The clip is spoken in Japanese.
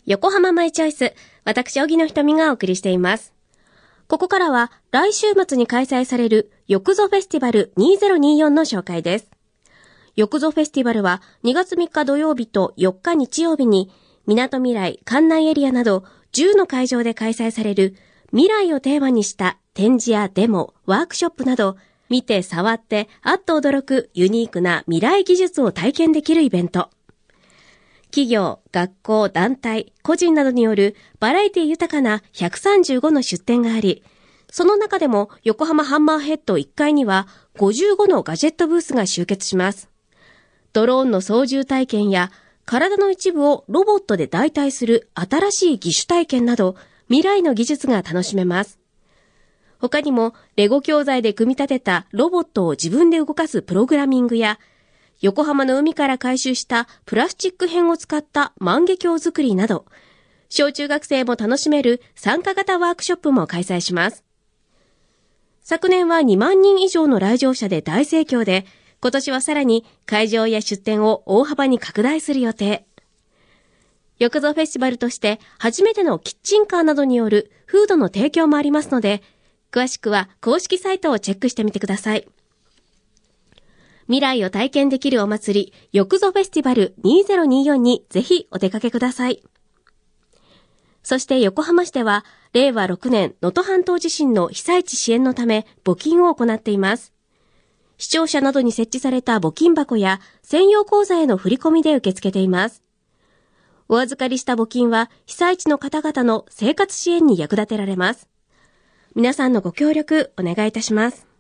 横浜マイチョイス、私、荻野ひとみがお送りしています。ここからは来週末に開催されるよくぞフェスティバル2024の紹介です。よくぞフェスティバルは2月3日土曜日と4日日曜日に、みなとみらい、関内エリアなど10の会場で開催される未来をテーマにした展示やデモ、ワークショップなど、見て触ってあっと驚くユニークな未来技術を体験できるイベント。企業、学校、団体、個人などによるバラエティ豊かな135の出展があり、その中でも横浜ハンマーヘッド1階には55のガジェットブースが集結します。ドローンの操縦体験や体の一部をロボットで代替する新しい義手体験など未来の技術が楽しめます。他にもレゴ教材で組み立てたロボットを自分で動かすプログラミングや横浜の海から回収したプラスチック片を使った万華鏡作りなど、小中学生も楽しめる参加型ワークショップも開催します。昨年は2万人以上の来場者で大盛況で、今年はさらに会場や出店を大幅に拡大する予定。よくぞフェスティバルとして初めてのキッチンカーなどによるフードの提供もありますので、詳しくは公式サイトをチェックしてみてください。未来を体験できるお祭り、よくぞフェスティバル2024にぜひお出かけください。そして横浜市では、令和6年能登半島地震の被災地支援のため募金を行っています。市庁舎などに設置された募金箱や専用口座への振り込みで受け付けています。お預かりした募金は被災地の方々の生活支援に役立てられます。皆さんのご協力お願いいたします。